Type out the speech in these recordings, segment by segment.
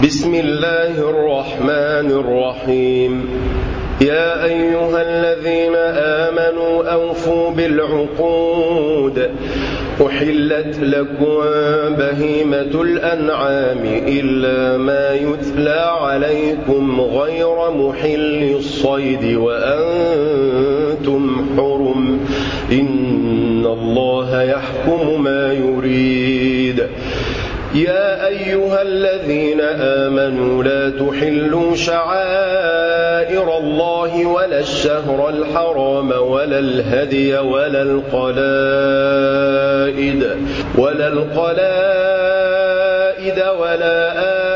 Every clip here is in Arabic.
بسم الله الرحمن الرحيم. يا أيها الذين آمنوا أوفوا بالعقود. أحلت لكم بهيمة الأنعام إلا ما يتلى عليكم غير محل الصيد وأنتم حرم إن الله يحكم ما يريد. يا أيها الذين آمنوا لا تحلوا شعائر الله ولا الشهر الحرام ولا الهدي ولا القلائد ولا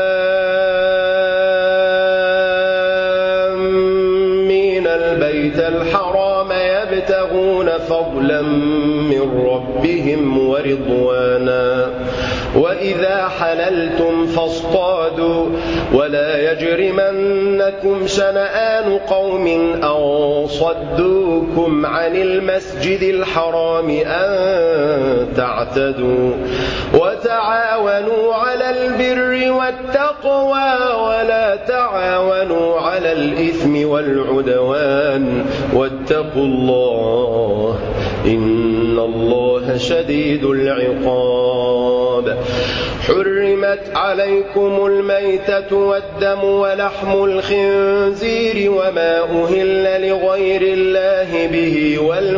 آمين البيت الحرام يبتغون فضلا من ربهم ورضوانا. وإذا حللتم فاصطادوا ولا يجرمنكم شنآن قوم أن صدوكم عن المسجد الحرام أن تعتدوا وتعاونوا على البر والتقوى ولا تعاونوا على الإثم والعدوان واتقوا الله إن الله شديد العقاب. حرمت عليكم الميتة والدم ولحم الخنزير وما أهل لغير الله به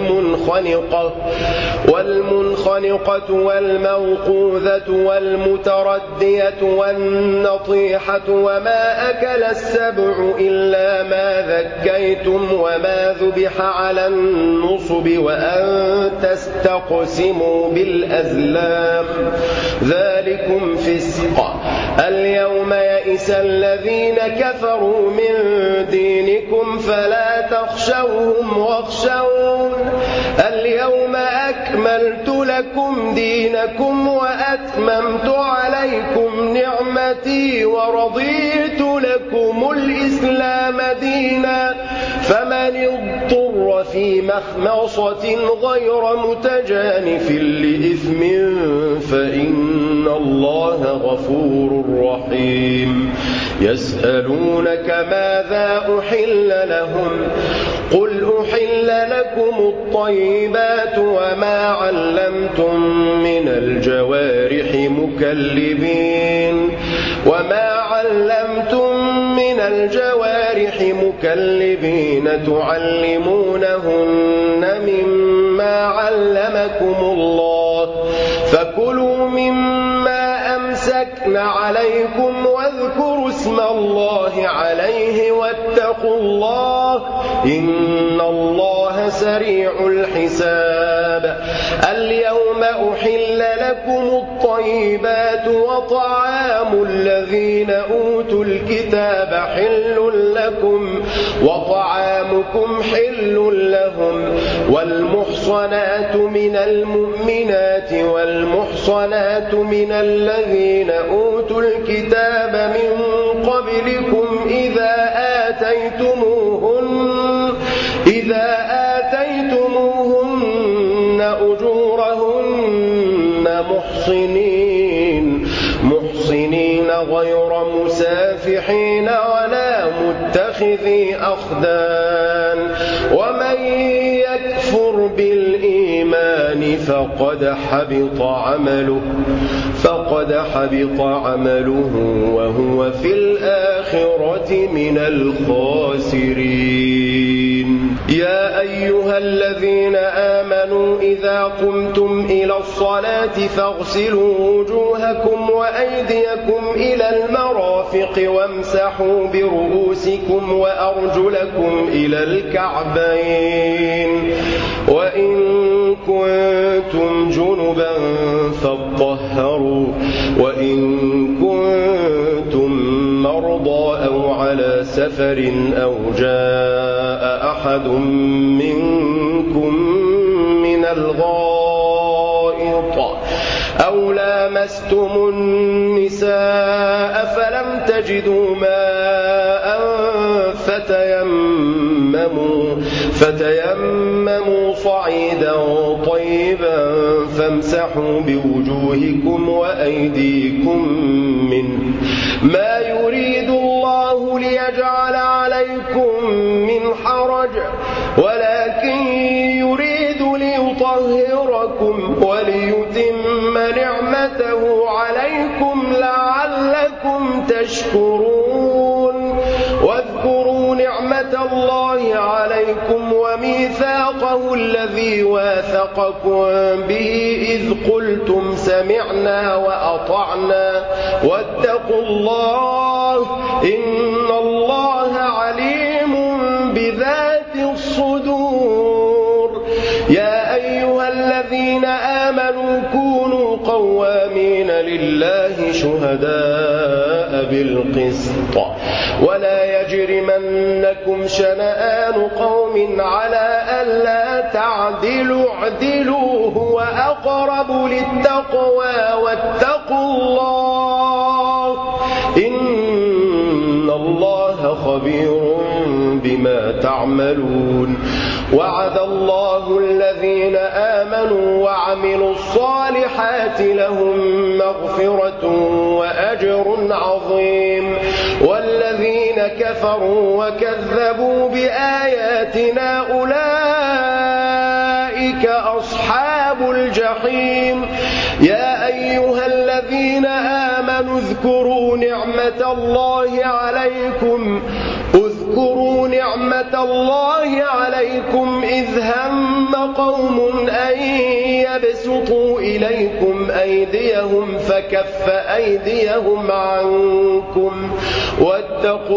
والمنخنقة والموقوذة والمتردية والنطيحة وما أكل السبع إلا ما ذكيتم وما ذبح على النصب وأن تستقسموا بالأزلام ذلكم فسق. اليوم يئس الذين كفروا من دينكم فلا تخشوهم واخشون. اليوم أكملت لكم دينكم وأتممت عليكم نعمتي ورضيت لكم الإسلام دينا. فمن اضطر في مخمصة غير متجانف لإثم فإن الله غفور رحيم. يسألونك ماذا أحل لهم قل أحل لكم الطيبات وما علمتم من الجوارح مكلبين تعلمونهن مما علمكم الله فكلوا مما أمسكن عليكم واذكروا اسم الله عليه واتقوا الله إن الله سريع الحساب. اليوم أحل لكم الطيبات وطعام الذين أوتوا الكتاب حل لكم وطعامكم حل لهم والمحصنات من المؤمنات والمحصنات من الذين أوتوا الكتاب من قبلكم إذا آتيتموهن أجورهن محصنين غير مسافحين ولا متخذي أخدان. ومن يكفر بالإيمان فقد حبط عمله وهو في الآخرة من الخاسرين. يا أيها الذين آمنوا إذا قمتم إلى الصلاة فاغسلوا وجوهكم وأيديكم إلى المرافق وامسحوا برؤوسكم وأرجلكم إلى الكعبين وإن كنتم جنبا فاطهروا وإن كنتم مرضى أو على سفر أو جاء أحد منكم من الغائط أو لامستم النساء فلم تجدوا ماء فتيمموا صعيدا طيبا فامسحوا بوجوهكم وأيديكم منه ما ليجعل عليكم من حرج ولكن يريد ليطهركم وليتم نعمته عليكم لعلكم تشكرون. واذكروا نعمة الله عليكم وميثاقه الذي واثقكم به إذ قلتم سمعنا وأطعنا واتقوا الله إن الله عليم بذات الصدور. يا أيها الذين آمنوا كونوا قوامين لله شهداء بالقسط ولا يجرمنكم شنآن قوم على ألا تعدلوا اعدلوا هو أقرب للتقوى واتقوا الله إن الله خبير بما تعملون. وعد الله الذين آمنوا وعملوا الصالحات لهم مغفرة وأجر عظيم والذين كفروا وكذبوا بآياتنا أولئك أصحاب الجحيم. يا أيها الذين آمنوا اذكروا نعمة الله عليكم إذ هم قوم أن يبسطوا إليكم أيديهم فكف أيديهم عنكم واتقوا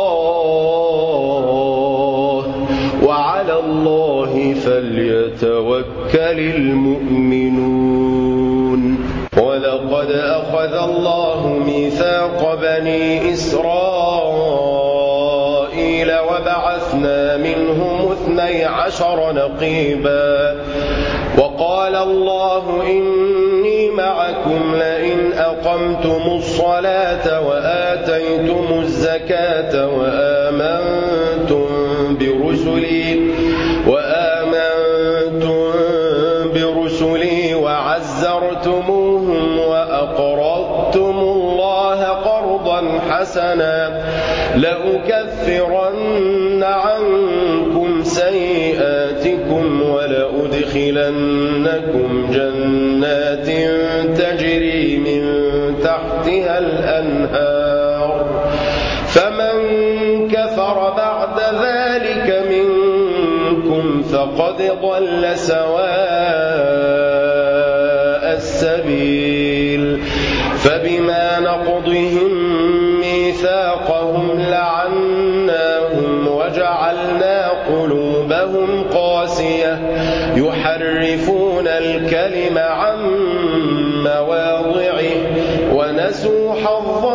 الله وعلى الله فليتوكل المؤمنون. ولقد أخذ الله ميثاق بني إسرائيل وبعثنا منهم 12 نقيبا وقال الله إني معكم لئن أقمتم الصلاة وآتيتم الزكاة وآمنتم برسلي وعزرتموهم وأقرضتم الله قرضا حسنا لأكفرن عنكم سيئاتكم ولأدخلنكم جنات تجري من تحتها الأنهار فمن كفر بعد ذلك منكم فقد ضل سواء السبيل. فبما نقضهم ميثاقهم لعناهم وجعلنا قلوبهم قاسية يحرفون الكلم عن مواضعه ونسوا حظا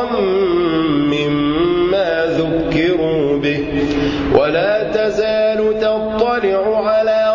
مما ذكروا به ولا تزال تطلع على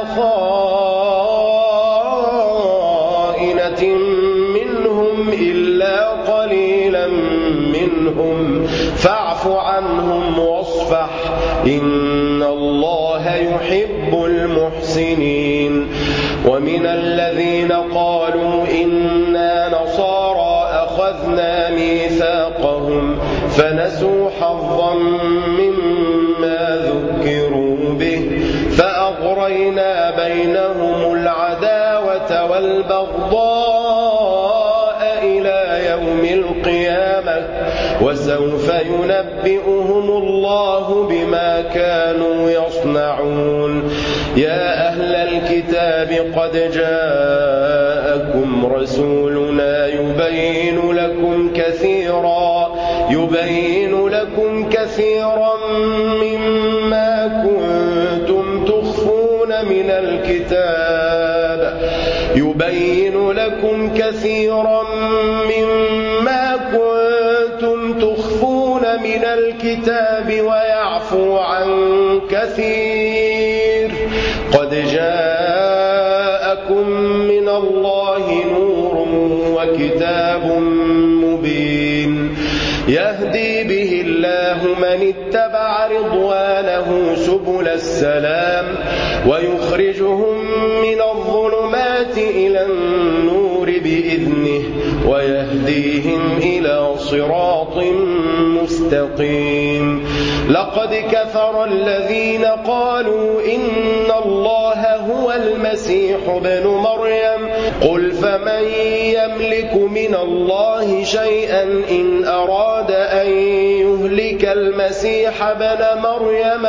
خائنة منهم إلا قليلا منهم فاعف عنهم واصفح إن الله يحب المحسنين. ومن الذين قالوا إنا نصارى أخذنا ميثاقهم فنسوا حظا مما ذكروا به فأغرينا بينهم العداوة والبغضاء إلى يوم القيامة وسوف ينبئهم الله بما كانوا يصنعون. يا أهل الكتاب قد جاءكم رسولنا يبين لكم كثيرا مما كنتم تخفون من الكتاب ويعفو عن كثير. قد جاءكم من الله نور وكتاب مبين يهدي يهدي به الله من اتبع رضوانه سبل السلام ويخرجهم من الظلمات إلى النور بإذنه ويهديهم إلى صراط مستقيم. لقد كفر الذين قالوا إن الله هو المسيح ابن مريم قل فمن يملك من الله شيئا إن أراد أن يهلك المسيح ابن مريم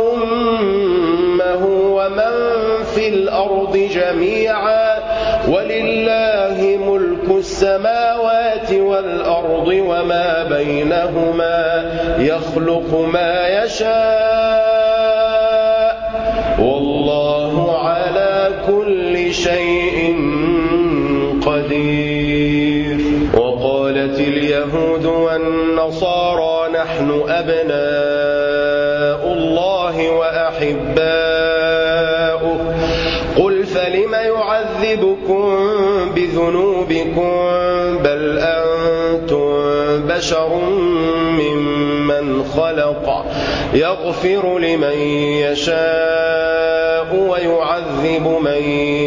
وأمه ومن في الأرض جميعا ولله ملك السماوات والأرض وما بينهما يخلق ما يشاء والله على كل شيء قدير. وقالت اليهود والنصارى نحن أبناء الله وأحباؤه قل فلم يعذبكم بذنوبكم بل أنتم بشر ممن خلق يغفر لمن يشاء ويعذب من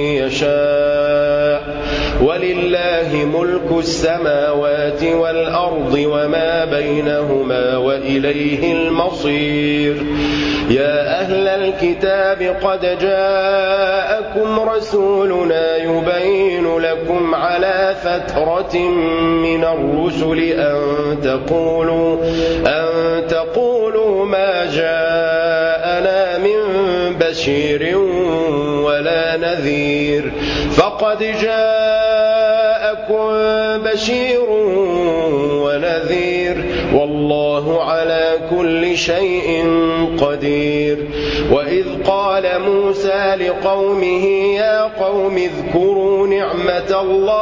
يشاء ولله ملك السماوات والأرض وما بينهما وإليه المصير. يا أهل الكتاب قد جاءكم رسولنا يبين لكم على فترة من الرسل أن تقولوا ما جاءنا من بشير ولا نذير فقد جاءكم بشير ونذير والله على كل شيء قدير. وإذ قال موسى لقومه يا قوم اذكروا نعمة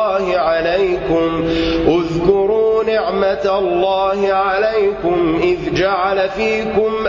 الله عليكم إذ جعل فيكم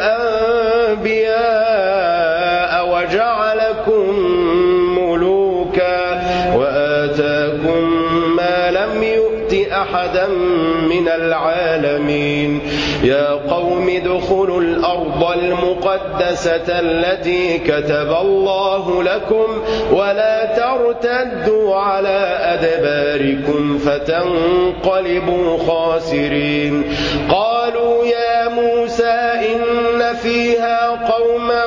أنبياء وجعلكم ملوكا وآتاكم ما لم يؤت أحدا من العالمين. يا قوم ادخلوا الأرض المقدسة التي كتب الله لكم ولا ترتدوا على أدباركم فتنقلبوا خاسرين. قالوا يا موسى إن فيها قوما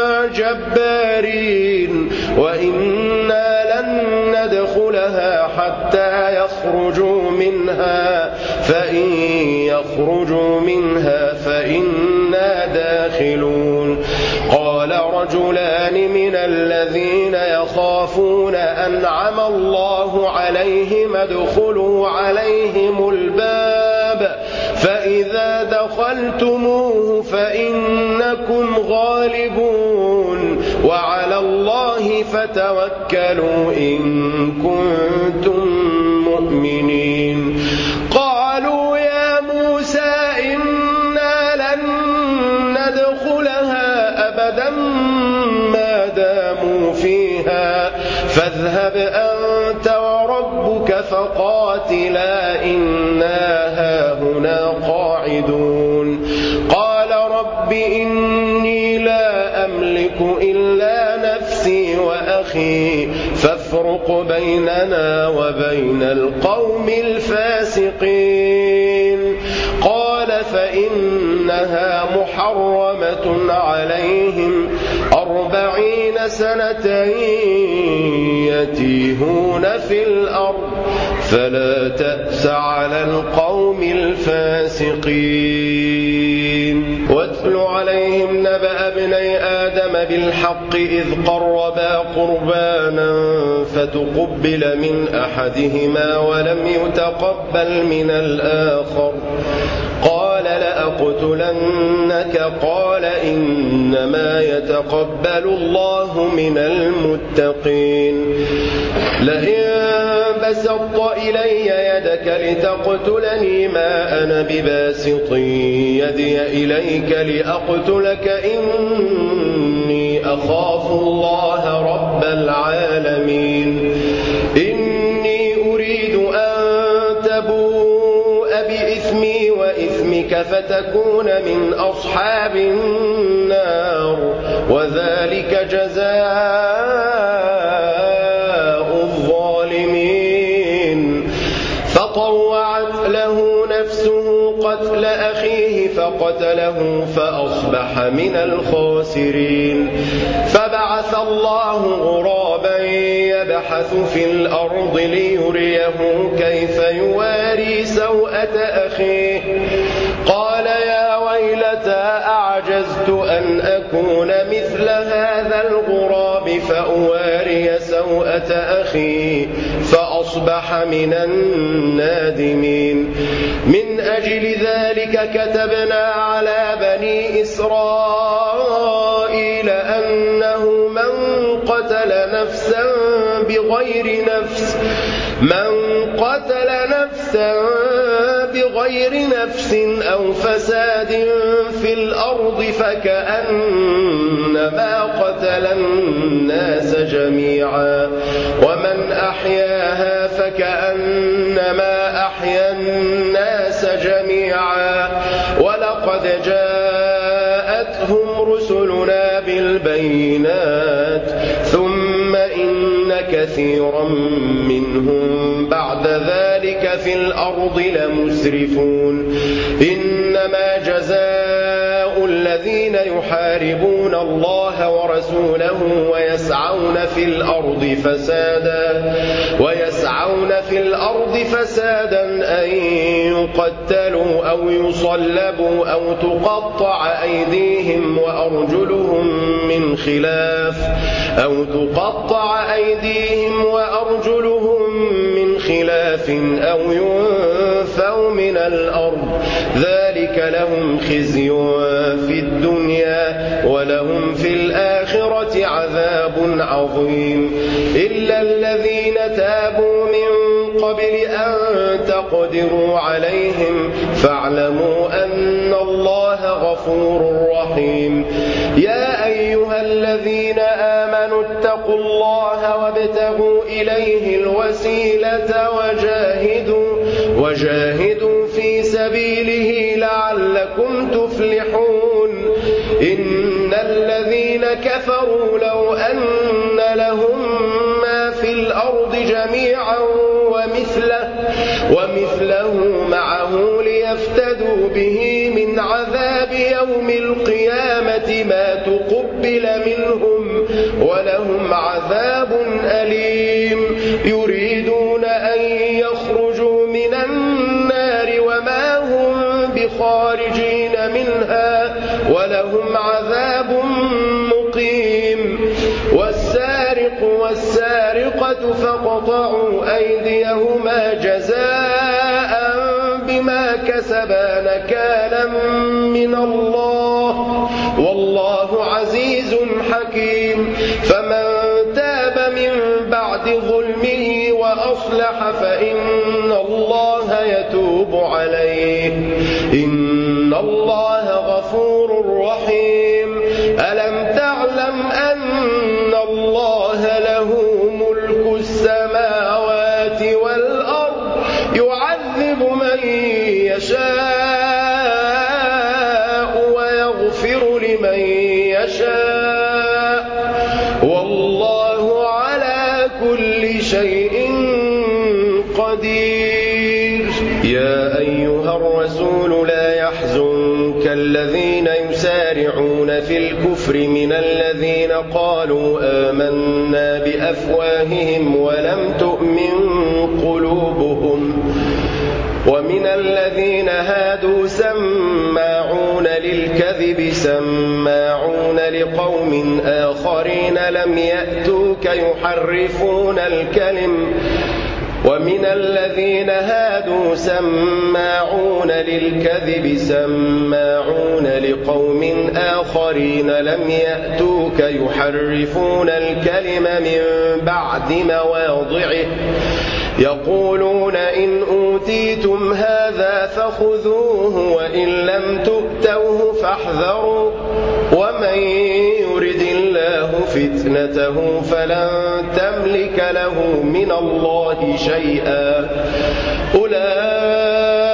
جبارين وإنا لن ندخلها حتى يخرجوا منها فإن يخرجوا منها فإنا داخلون. قال رجلان من الذين يخافون أنعم الله عليهم ادخلوا عليهم الباب فإذا دخلتموه فإنكم غالبون وعلى الله فتوكلوا إن كنتم مؤمنين. قالوا يا موسى إنا لن ندخلها أبدا ما داموا فيها فاذهب أنت وربك فقاتلا إنا هاهنا قاعدون. قال رب إني لا أملك إلا نفسي وأخي فافرق بيننا وبين القوم الفاسقين. قال فإنها محرمة عليهم 40 سنة يتيهون في الأرض فلا تأس على القوم الفاسقين. واتل عليهم نبأ ابني آدم بالحق إذ قربا قربانا فتقبل من أحدهما ولم يتقبل من الآخر قال لأقتلنك قال إنما يتقبل الله من المتقين. لئن بسطت إلي يدك لتقتلني ما أنا بباسط يدي إليك لأقتلك إني أخاف الله رب العالمين. إني أريد أن تبوء بإثمي وإثمك فتكون من أصحاب النار وذلك جزاء الظالمين. فطوعت له نفسه قتل أخيه فقتله فأصبح من الخاسرين. فبعث الله غرابا يبحث في الأرض ليريه كيف يواري سوءة أخيه قال يا ويلتى أعجزت أن أكون مثل هذا الغراب فأواري سوءة أخي فأصبح من النادمين. من أجل ذلك كتبنا على بني إسرائيل أنه من قتل نفسا بغير نفس أو فساد في الأرض فكأنما قتل الناس جميعا ومن أحياها فكأنما أحيا الناس جميعا ولقد جاءتهم رسلنا بالبينات ثم إن كثيرا منهم بعد ذلك في الأرض لمسرفون. إنما جزاء الذين يحاربون الله ورسوله ويسعون في الأرض فسادا أن يقتلوا أو يصلبوا أو تقطع أيديهم وأرجلهم من خلاف أو ينفوا من الأرض ذلك لهم خزي في الدنيا ولهم في الآخرة عذاب عظيم. إلا الذين تابوا من قبل أن تقدروا عليهم فاعلموا أن الله غفور رحيم. يا أيها الذين آمنوا اتقوا الله وابتغوا إليه الوسيلة وجاهدوا في سبيله لعلكم تفلحون. إن الذين كفروا لو أن لهم ما في الأرض جميعا ومثله معه ليفتدوا به من عذاب يوم القيامة ما تقبل منهم ولهم عذاب أليم. يريدون أن يخرجوا من النار وما هم بخارجين منها ولهم عذاب مقيم. والسارق والسارقة فاقطعوا أيديهما جزاء بما كسبا نكالا من الله والله عزيز حكيم. فمن تاب من بعد ظلمه وأصلح فإن الله يتوب عليه إن الله غفور رحيم. ألم تعلم أن الله له ملك السماوات والأرض يعذب من يشاء ويغفر لمن يشاء والله على كل شيء قدير. يا أيها الرسول لا يحزنك الذين يسارعون في الكفر من الذين قالوا آمنا بأفواههم ولم تؤمن قلوبهم ومن الذين هادوا سماعون للكذب سماعون لقوم آخرين لم يأتوك يحرفون الكلم ومن الذين هادوا سماعون للكذب سماعون لقوم آخرين لم يأتوك يحرفون الكلم من بعد مواضعه يقولون إن أوتيتم هذا فخذوه وإن لم تؤتوه فاحذروا ومن يرد الله فتنته فلن تملك له من الله شيئا. أولئك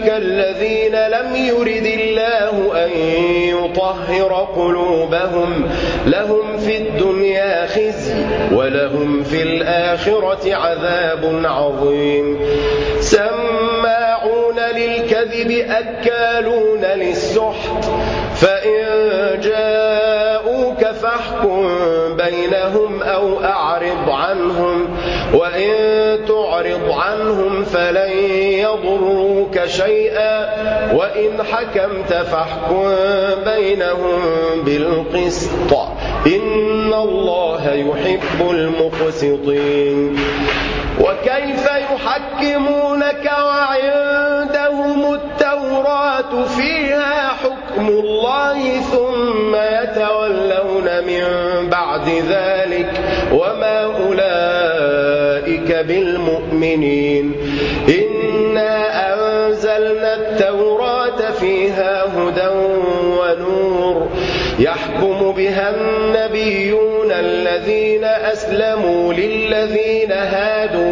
أولئك الذين لم يرد الله أن يطهر قلوبهم لهم في الدنيا خزي ولهم في الآخرة عذاب عظيم سماعون للكذب أكالون للسحت فإن جاءوك فاحكم بينهم أو أعرض عنهم وإن تعرض عنهم فلن يضروك شيئا وإن حكمت فاحكم بينهم بالقسط إن الله يحب المقسطين وكيف يحكمونك وعندهم التوراة فيها حكم الله ثم يتولون من بعد ذلك وما أولئك بالمؤمنين إنا أنزلنا التوراة فيها هدى ونور يحكم بها النبيون الذين أسلموا للذين هادوا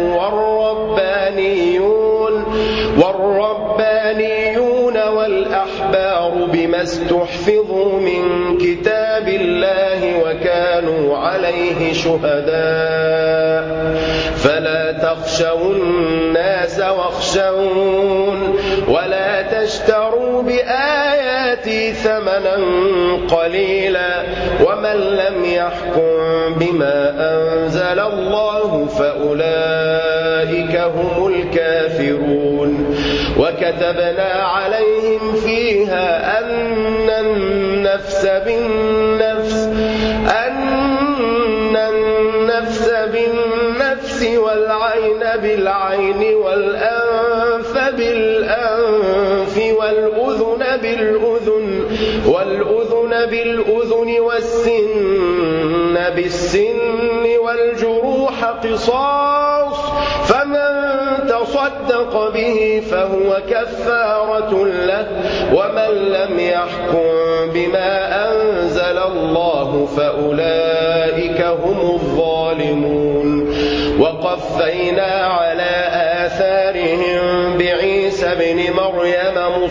والربانيون والأحبار بما استحفظوا من كتاب الله وكانوا عليه شهداء فلا تخشوا الناس واخشون ولا تشتروا بآياتي ثمنا قليلا ومن لم يحكم بما أنزل الله فأولئك هم الكافرون وكتبنا عليهم فيها أن النفس بالنفس والعين بالعين والأنف بالأنف والأذن بالأذن والسن بالسن والجروح قصاص فمن تصدق به فهو كفارة له ومن لم يحكم بما أنزل الله فأولئك هم الظالمون وقفينا على آثارهم بعيسى ابن مريم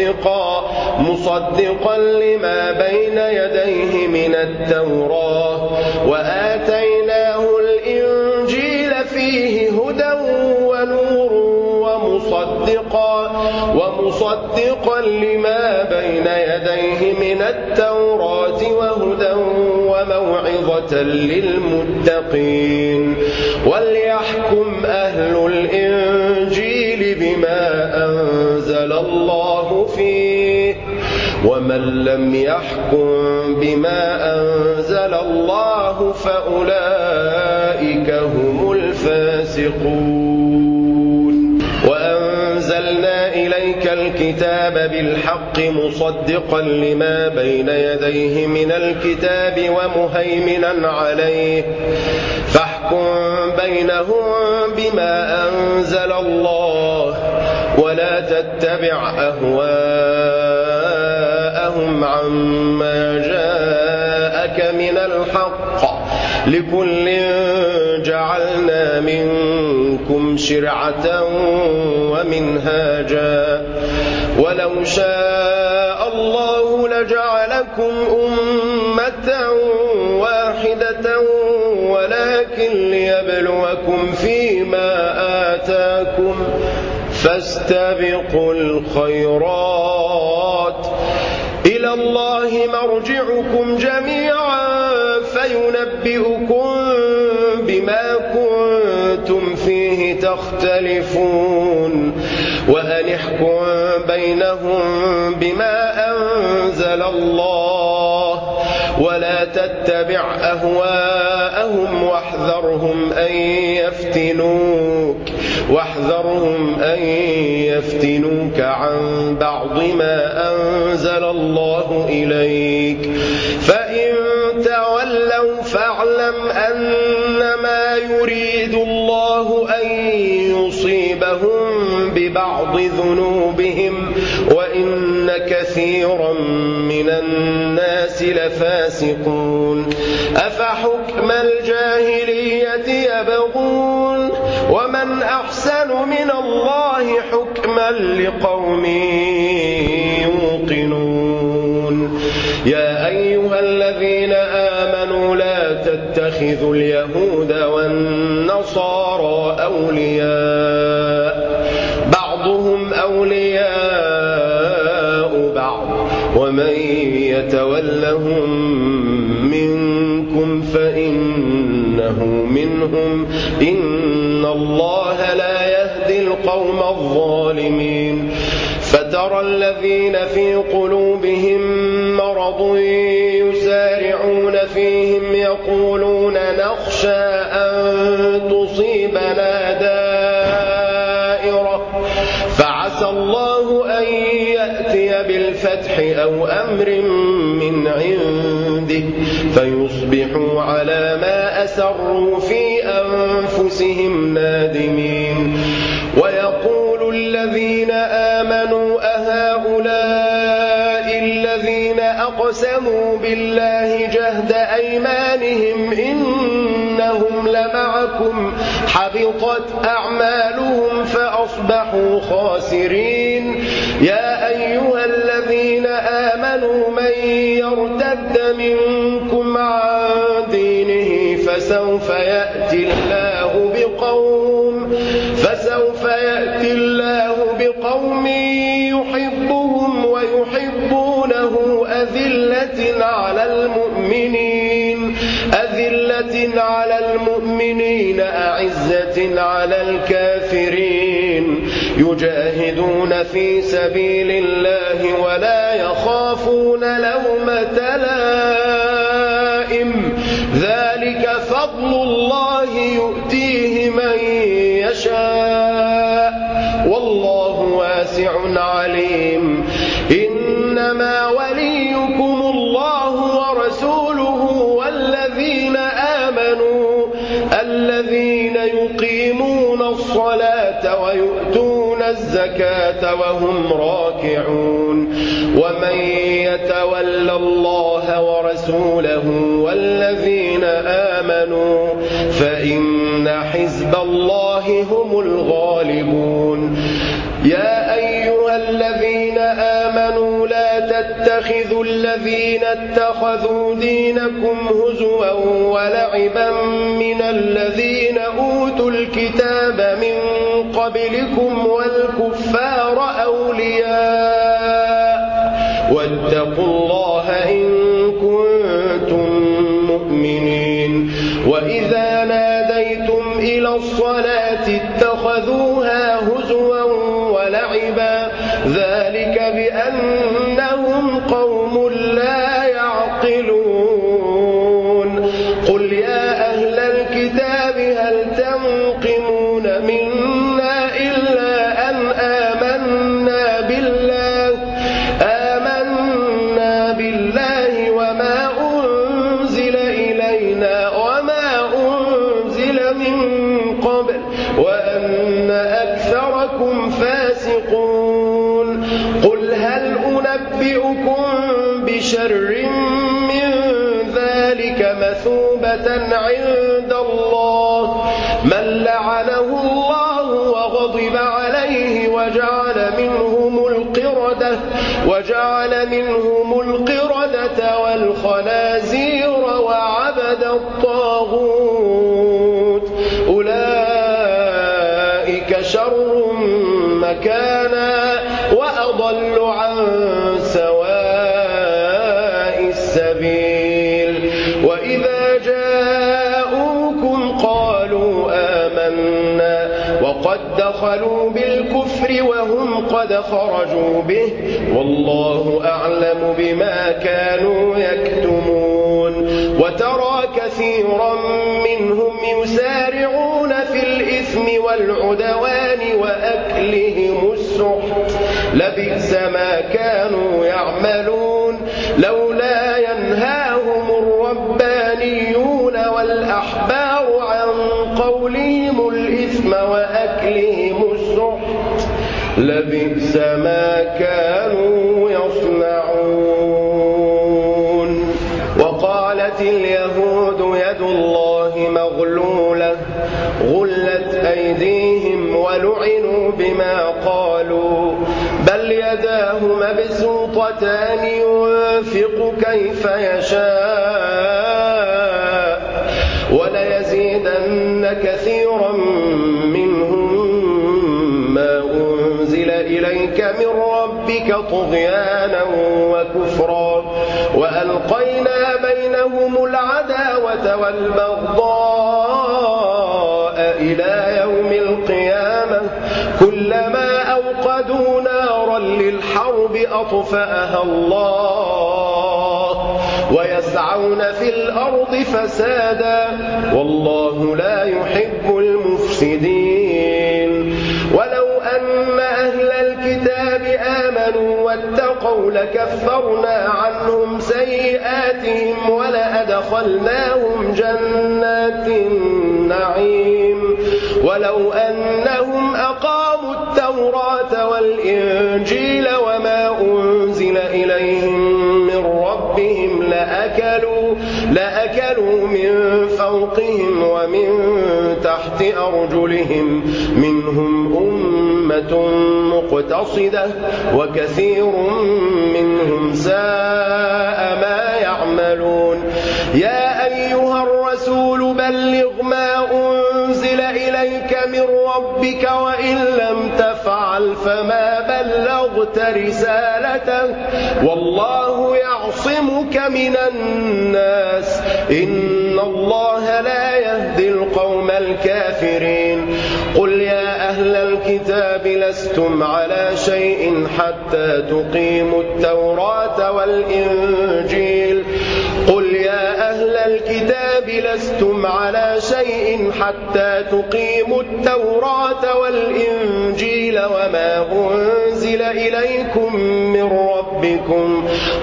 مصدقا لما بين يديه من التوراة وآتيناه الإنجيل فيه هدى ونور ومصدقا لما بين يديه من التوراة وهدى وموعظة للمتقين وليحكم أهل الإنجيل بما أنزل الله فيه ومن لم يحكم بما أنزل الله فأولئك هم الفاسقون وأنزلنا إليك الكتاب بالحق مصدقا لما بين يديه من الكتاب ومهيمنا عليه فاحكم بينهم بما أنزل الله ولا تتبع أهواءهم عما جاءك من الحق لكل جعلنا منكم شرعة ومنهاجا ولو شاء الله لجعلكم أمة واحدة ولكن ليبلوكم فيما آتاكم فاستبقوا الخيرات إلى الله مرجعكم جميعا فينبئكم بما كنتم فيه تختلفون وأن احكم بينهم بما أنزل الله ولا تتبع أهواءهم واحذرهم أن يفتنوك عن بعض ما أنزل الله إليك فإن تولوا فاعلم أنما يريد الله أن يصيبهم ببعض ذنوبهم وإن كثيرا من الناس أفحكم الجاهلية يبغون ومن ومن أحسن من الله حكما لقوم يوقنون يا أيها الذين آمنوا لا تتخذوا اليهود والنصارى أولياء بعضهم أولياء بعض ومن يتولهم منكم فإنه منهم إن الله لا يهدي القوم الظالمين فترى الذين في قلوبهم مرض يسارعون فيهم يقولون نخشى أن تصيبنا دائرة فعسى الله أن يأتي بالفتح أو أمر من عنده فيصبحوا على ما أسروا في أنفسهم نادمين ويقول الذين آمنوا أهؤلاء الذين أقسموا بالله جهد أيمانهم إنهم لمعكم حبطت أعمالهم فأصبحوا خاسرين يا أيها الذين آمنوا من يرتد منكم عن دينه فسوف يأتي الله بقوم يحبهم ويحبونه أذلة على المؤمنين أعزة على الكافرين يجاهدون في سبيل الله ولا يخافون لومة لائم ذلك فضل الله يؤتيه من يشاء والله واسع عليم إنما وليكم الله ورسوله والذين آمنوا الذين يقيمون الصلاة ويؤتون الزكاة وهم راكعون ومن يتول الله ورسوله والذين آمنوا فإن حزب الله هم الغالبون يا أيها الذين آمنوا لا تتخذوا الذين اتخذوا دينكم هزوا ولعبا من الذين أوتوا الكتاب من قبلكم والكفار أولياء واتقوا الله إن كنتم مؤمنين وإذا ناديتم إلى الصلاة اتخذوها هزوا ولعبا ذلك بأنهم قوم لا يعقلون قل يا أهل الكتاب هل تنقمون منا إلا أن آمنا بالله وما أنزل إلينا وما أنزل من قبل وأن أكثركم فاسقون قل هل أنبئكم بشر من ذلك مثوبة عند الله من لعنه الله وغضب عليه وجعل منهم القردة والخنازير وعبد الطاغوت أولئك شر مكانا وأضل عن سواء السبيل وإذا جاءوكم قالوا آمنا وقد دخلوا بالكفر وهم قد خرجوا به والله أعلم بما كانوا يكتمون وترى كثيرا منهم يسارعون في الإثم والعدوان وأكلهم السحت لبئس ما كانوا يعملون لولا ينهاهم الربانيون والأحبار عن قولهم الإثم وأكلهم السحت لبئس ما كانوا يصنعون وقالت اليهود يد الله مغلولة غلت أيديهم شيطان ينفق كيف يشاء وليزيدن كثيرا منهم ما أنزل إليك من ربك طغيانا وكفرا وألقينا بينهم العداوة والبغضاء إلى يوم القيامة كلما أوقدوا نارا للحرب أطفأها الله ويسعون في الأرض فسادا والله لا يحب المفسدين ولو أن أهل الكتاب آمنوا واتقوا لكفرنا عنهم سيئاتهم ولأدخلناهم جنات النعيم ولو أنهم أقاموا التوراة والإنجيل وما أنزل إليهم من ربهم لأكلوا من فوقهم ومن تحت أرجلهم منهم أمة مقتصدة وكثير منهم ساء ما يعملون يا أيها الرسول بلغ ما أنزل إليك من ربك وإن لم تفعل فما بلغت رسالته والله يعصمك من الناس إن الله لا يهدي القوم الكافرين قل يا أهل الكتاب لستم على شيء حتى تقيموا التوراة والإنجيل قل يا أهل الكتاب لستم على شيء حتى تقيموا التوراة والإنجيل وما أنزل إليكم من ربكم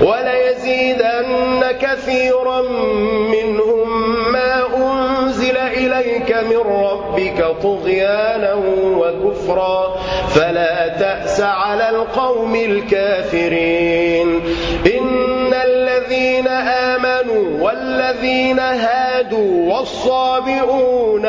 وليزيدن كثيرا منهم ما أنزل إليك من ربك طغيانا وكفرا فلا تأس على القوم الكافرين إن الذين آمنوا والذين هادوا والصابئون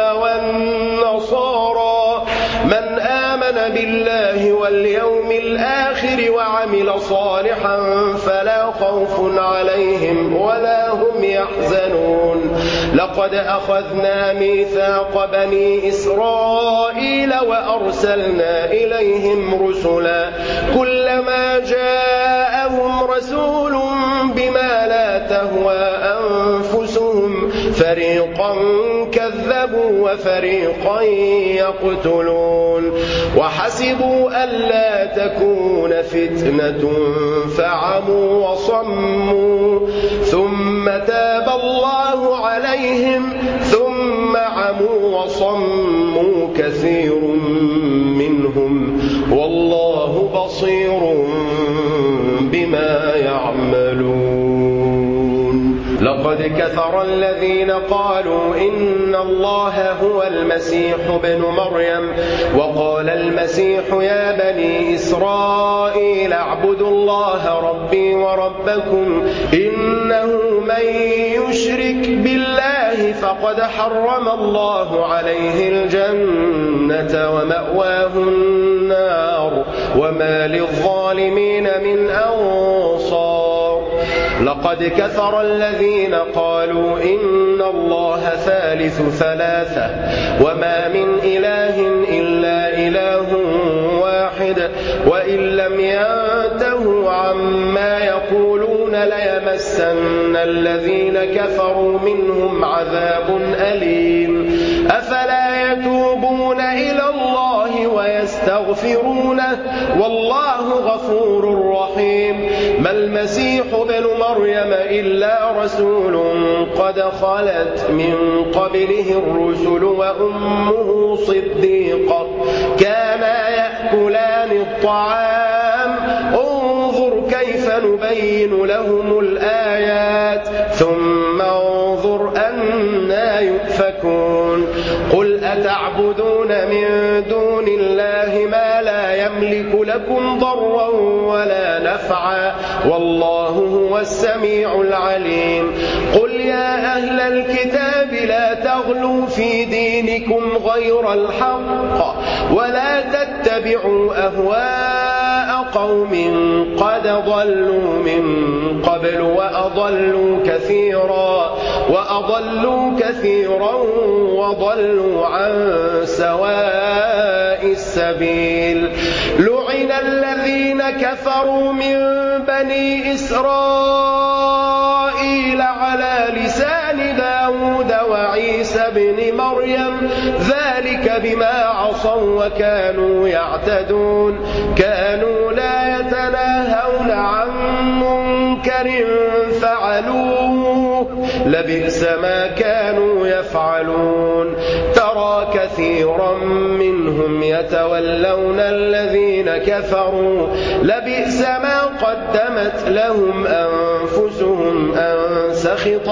والنصارى من آمن بالله واليوم الآخر وعمل صالحا فلا خوف عليهم ولا هم يحزنون لقد أخذنا ميثاق بني إسرائيل وأرسلنا إليهم رسلا كلما جاءهم رسول بما لا تهوى أنفسهم فريقا كذبوا وفريقا يقتلون وحسبوا ألا تكون فتنة فعموا وصموا ثم تاب الله عليهم ثم عموا وصموا كثير منهم والله بصير بما يعملون لقد كفر الذين قالوا إن الله هو المسيح ابن مريم وقال المسيح يا بني إسرائيل اعبدوا الله ربي وربكم إنه من يشرك بالله فقد حرم الله عليه الجنة ومأواه النار وما للظالمين من أنصار لقد كفر الذين قالوا إن الله ثالث ثلاثة وما من إله إلا إله واحد وإن لم ينتهوا عما يقولون ليمسن الذين كفروا منهم عذاب أليم أفلا يتوبون إلى الله ويستغفرونه والله غفور رحيم ما المسيح ابن مريم إلا رسول قد خلت من قبله الرسل وأمه صديقة كانا يأكلان الطعام انظر كيف نبين لهم الآيات ثم انظر أنا يؤفكون قل أتعبدون من دون الله ما لا يملك لكم ضرا ولا نفعا والله هو السميع العليم قل يا أهل الكتاب لا تغلوا في دينكم غير الحق ولا تتبعوا أهواء قوم قد ضلوا من قبل وأضلوا كثيرا وضلوا عن سواء السبيل. لعن الذين كفروا من بني إسرائيل على لسان داود وعيسى بن مريم ذلك بما عصوا وكانوا يعتدون. كانوا لا يتناهون عن منكر فعلوه لبئس ما كانوا يفعلون. ترى كثيرا منهم يتولون الذين كفروا لبئس ما قدمت لهم أنفسهم أن سخط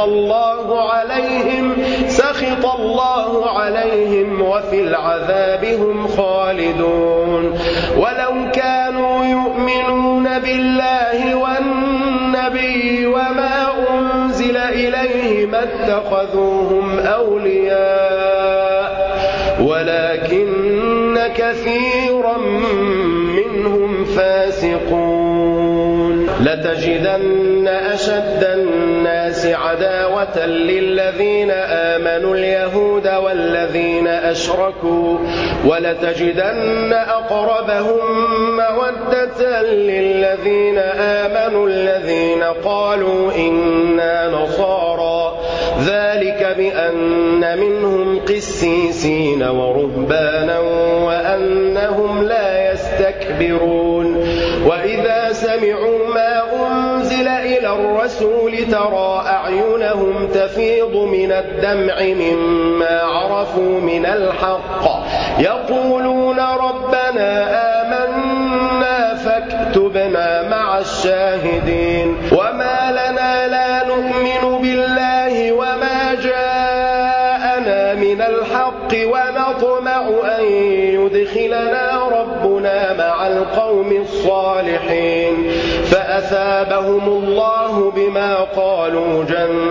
الله عليهم وفي العذاب هم خالدون. ولو كانوا يؤمنون بالله والنبي وما أنزل إليه ما اتخذوهم أولياء ولكن كثيرا منهم فاسقون. لتجدن أشد الناس عداوة للذين آمنوا اليهود والذين أشركوا ولتجدن أقربهم مودة للذين آمنوا الذين قالوا إنا نصارى ذلك بأن منهم قسيسين ورهبانا وأنهم لا يستكبرون. وإذا سمعوا ما أنزل إلى الرسول ترى أعينهم تفيض من الدمع مما عرفوا من الحق يقولون ربنا آمنا فاكتبنا مع الشاهدين. وما لنا لا نؤمن بالله وما جاءنا من الحق ونطمع أن يدخلنا ربنا مع القوم الصالحين. فأثابهم الله بما قالوا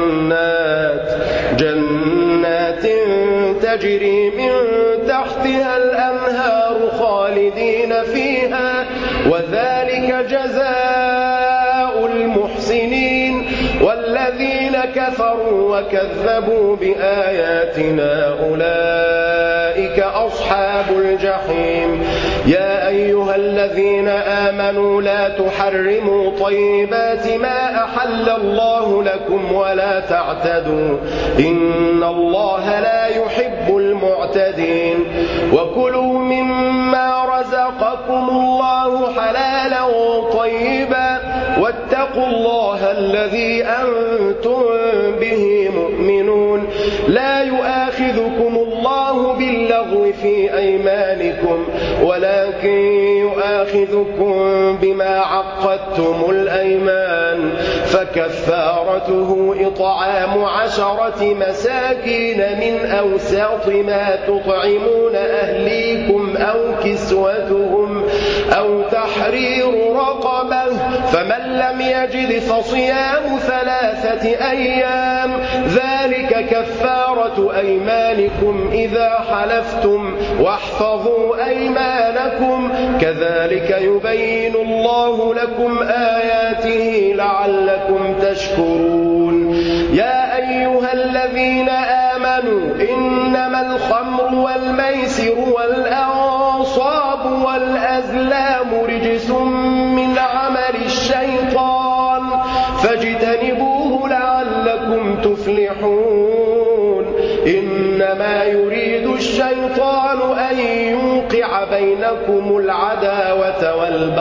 جنات تجري من تحتها الأنهار خالدين فيها وذلك جزاء المحسنين. والذين كفروا وكذبوا بآياتنا أولئك أصحاب الجحيم. يا أيها الذين آمنوا لا تحرموا طيبات ما أحل الله لكم ولا تعتدوا إن الله لا يحب المعتدين. وكلوا مما رزقكم الله حلالا طيبا واتقوا الله الذي أنتم به مؤمنون. لا يؤاخذكم الله باللغو في أيمانكم ولكن يؤاخذكم بما عقدتم الأيمان فكفارته إطعام 10 مساكين من أوساط ما تطعمون أهليكم أو كسوتهم أو تحرير رقبة فمن لم يجد فصيام 3 أيام ذلك كفارة أيمانكم إذا حلفتم واحفظوا أيمانكم كذلك يبين الله لكم آياته لعلكم تشكرون. يا أيها الذين آمنوا إنما الخمر والميسر والأنصاب والأزلام رجس من عمل الشيطان فاجتنبوه لعلكم تفلحون. إنما يريد الشيطان أن يوقع بينكم العداوة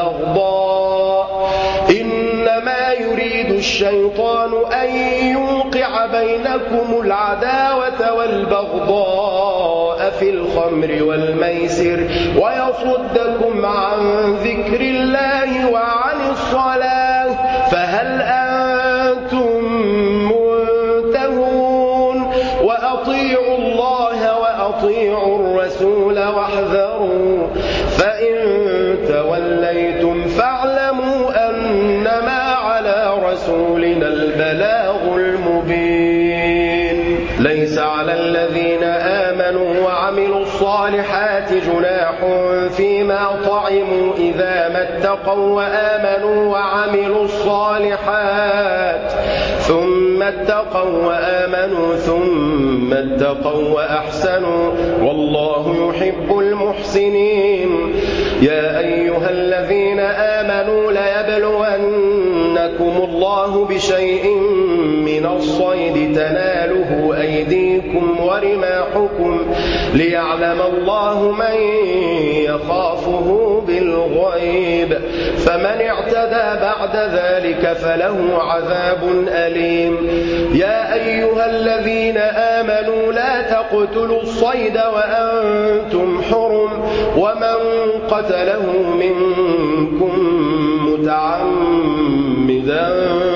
والبغضاء في الخمر والميسر ويصدكم عن ذكر الله وعن الصلاة فهل أنتم منتهون. وأطيعوا الله وأطيعوا الرسول واحذروا فإن توليتم فاعلموا أنما على رسولنا البلاغ المبين. ليس على الذين آمنوا آمنوا وعملوا الصالحات جناح فيما طعموا إذا ما اتقوا وآمنوا وعملوا الصالحات ثم اتقوا وآمنوا ثم اتقوا وأحسنوا والله يحب المحسنين. يا أيها الذين آمنوا ليبلونكم الله بشيء من الصيد تناله أيديكم ورماحكم ليعلم الله من يخافه بالغيب فمن اعتدى بعد ذلك فله عذاب أليم. يا أيها الذين آمنوا لا تقتلوا الصيد وأنتم حرم ومن قتله منكم متعمدا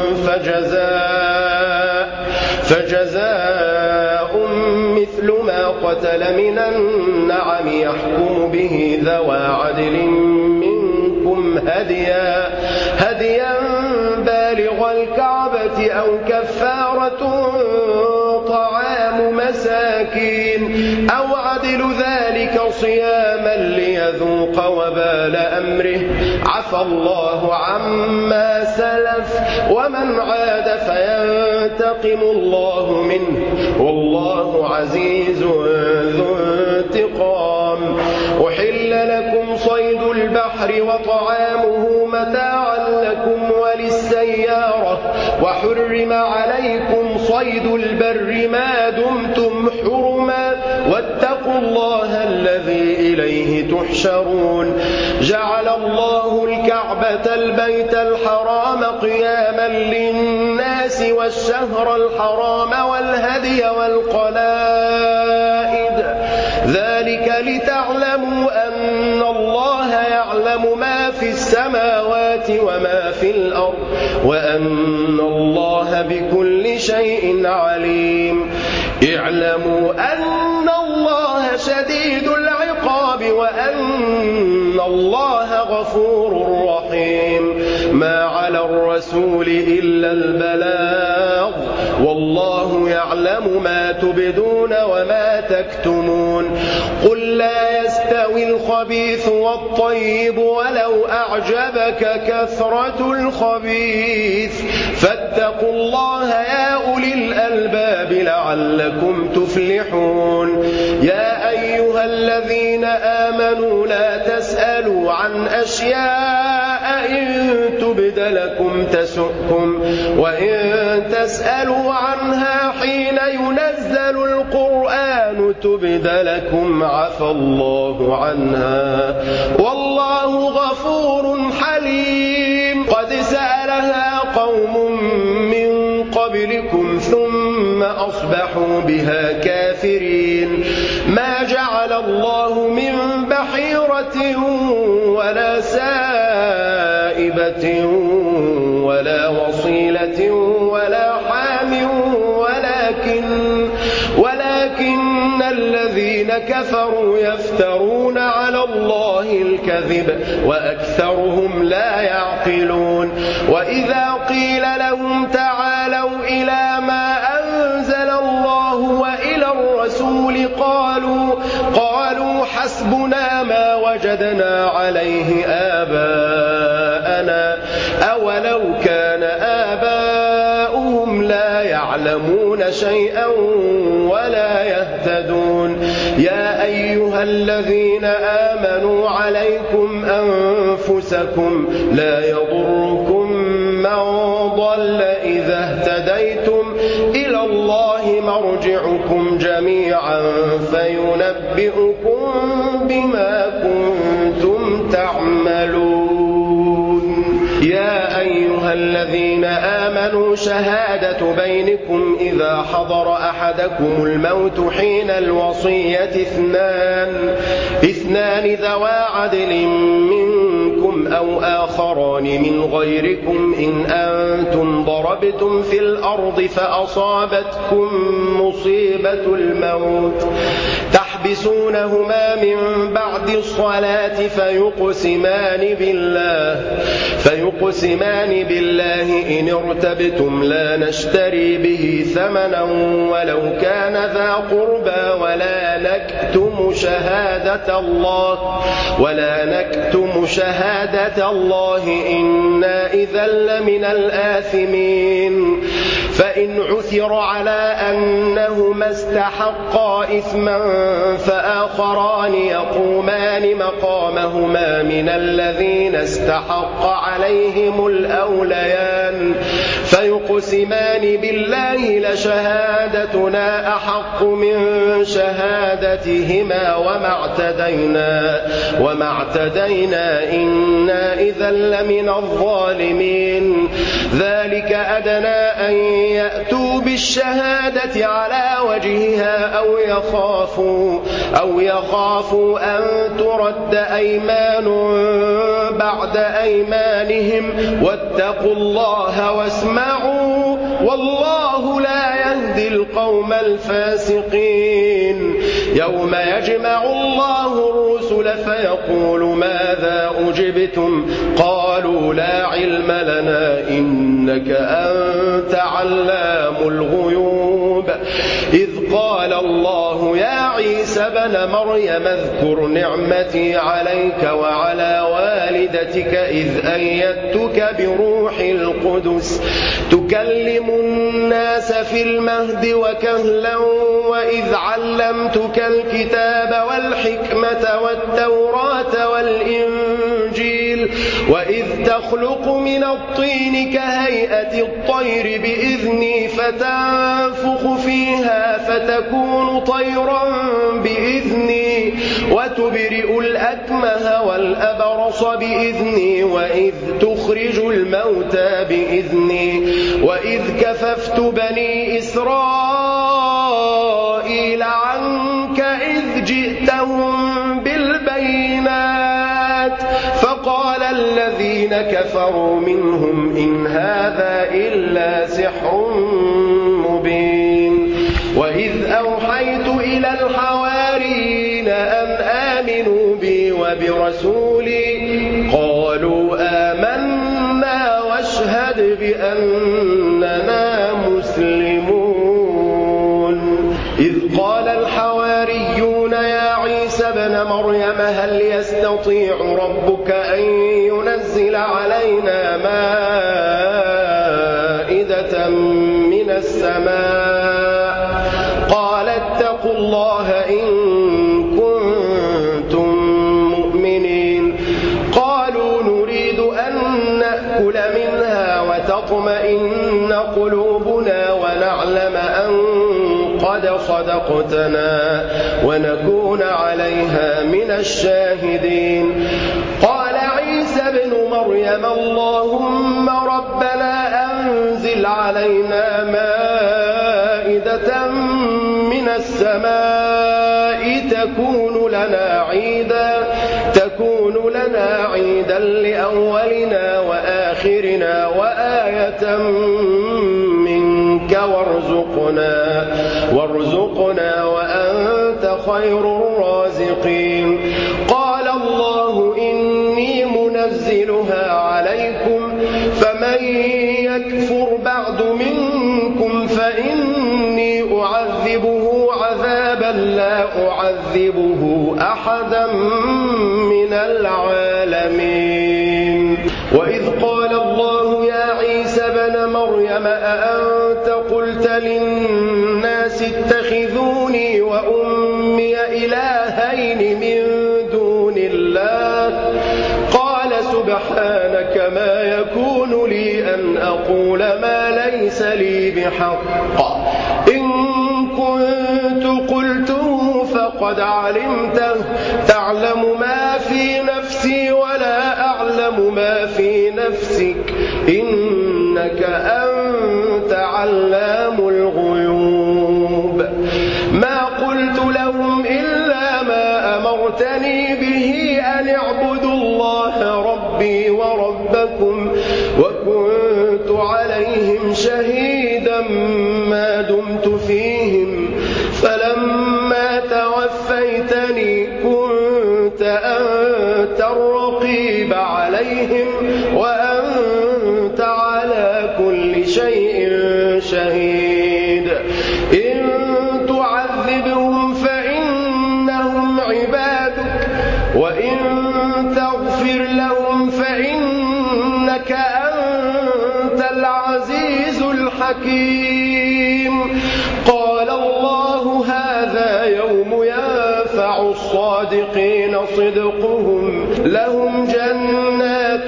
فجزاء مثل ما قتل من النعم يحكم به ذوى عدل منكم هديا بالغ الكعبة أو كفارة طعام مساكين أو عدل ذلك صياما ليذوق وبال أمره عفى الله عما سلف ومن عاد فينتقم الله منه والله عزيز ذو انتقام. أحل لكم صيد البحر وطعامه متاعا لكم وللسيارة وحرم عليكم صيد البر ما دمتم حرما واتقوا الله الذي إليه تحشرون. جعل الله الكعبة البيت الحرام قياما للناس والشهر الحرام والهدي والقلائد ذلك لتعلموا أن الله يعلم ما في السماوات وما في الأرض وأن الله بكل شيء عليم. اعلموا أن الله شديد العقاب وأن الله غفور رحيم. ما على الرسول إلا البلاغ والله يعلم ما تبدون وما تكتمون. قل لا يستوي الخبيث والطيب ولو أعجبك كثرة الخبيث فاتقوا الله يا أولي الألباب لعلكم تفلحون. يا أيها الذين آمنوا لا تسألوا عن أشياء إن تبد لكم تسؤكم وإن تسألوا عنها حين ينزل القرآن تبد لكم عفى الله عنها والله غفور حليم. قد سألها قوم من قبلكم ثم أصبحوا بها كافرين. ما جعل الله من بحيرة ولا سائبة ولا وصيلة ولا حام ولكن الذين كفروا يفترون على الله الكذب وأكثرهم لا يعقلون. وإذا قيل لهم تعالوا إلى ما أنزل الله وإلى الرسول قالوا حسبنا ما وجدنا عليه آباءنا أولو كان آباؤهم لا يعلمون شيئا ولا يهتدون. يا أيها الذين آمنوا عليكم أنفسكم لا يضركم من ضل إذا اهتديتم إلى الله مرجعكم جميعا فينبئكم بما كنتم تعملون. يا أيها الذين آمنوا شهادة بينكم إذا حضر أحدكم الموت حين الوصية اثنان ذوى عدل منكم أو آخران من غيركم إن أنتم ضربتم في الأرض فأصابتكم مصيبة الموت يحبسونهما من بعد الصلاة فيقسمان بالله إن ارتبتم لا نشتري به ثمنا ولو كان ذا قربى ولا نكتم شهادة الله إنا إذا لمن الآثمين فإن عثر على أنهما استحقا إثما فآخران يقومان مقامهما من الذين استحق عليهم الأوليان فيقسمان بالله لشهادتنا أحق من شهادتهما وما اعتدينا إنا إذا لمن الظالمين ذلك أدنى أن يأتوا بالشهادة على وجهها أو يخافوا أن ترد أيمان بعد أيمانهم واتقوا الله واسمعوا والله لا يهدي القوم الفاسقين يوم يجمع الله الرسل فيقول ماذا أجبتم قالوا لا علم لنا إنك أنت علام الغيوب إذ قال الله يا عيسى ابن مريم اذكر نعمتي عليك وعلى والدتك إذ أيدتك بروح القدس تكلم الناس في المهد وكهلا وإذ علمتك الكتاب والحكمة والتوراة والإنجيل وإذ تخلق من الطين كهيئة الطير بإذني فتنفخ فيها فتكون طيرا بإذني وتبرئ الأكمه والأبرص بإذني وإذ تخرج الموتى بإذني وإذ كففت بني إسرائيل عنك إذ جئتهم بالبينات فقال الذين كفروا منهم إن هذا إلا سحر مبين وإذ أوحيت إلى الحواريين أن آمنوا بي وبرسولي قالوا آمنا واشهد بأننا مسلمون إذ قال الحواريون يا عيسى ابن مريم هل يستطيع ربك أن ينزل علينا مائدة من السماء قال اتقوا الله إن كنتم مؤمنين قالوا نريد أن نأكل منها وتطمئن قلوبنا ونعلم أن قد صدقتنا ونكون عليها من الشاهدين قال عيسى ابن مريم اللهم ربنا أنزل علينا مائدة من السماء تكون لنا عيدا لأولنا وآخرنا وآية منك وارزقنا وأنت خير الرازقين قال الله إني منزلها عليكم فمن يكفر بعد منكم فإني أعذبه عذابا لا أعذبه أحدا من العالمين وإذ قال الله يا عيسى ابن مريم أأنت قلت للناس اتخذوني وأمي إلهين من دون الله قال سبحانك ما يكون لي أن أقول ما ليس لي بحق إن كنت قلته فقد علمته تعلم ما في نفسي ولا أعلم ما في نفسك إنك أنت علام الغيوب ما قلت لهم إلا ما أمرتني به أن اعبدوا الله ربي وربكم وكنت عليهم شهيدا ما دمت فيهم فلما توفيتني حكيم. قال الله هذا يوم ينفع الصادقين صدقهم، لهم جنات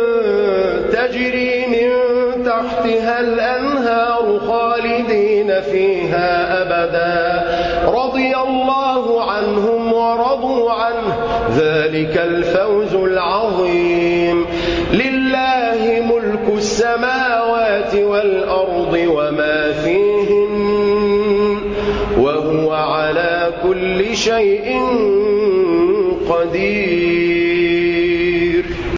تجري من تحتها الأنهار خالدين فيها أبدا، رضي الله عنهم ورضوا عنه، ذلك الفوز العظيم. لله ملك السماوات والأرض وما فيهن، وهو على كل شيء قدير.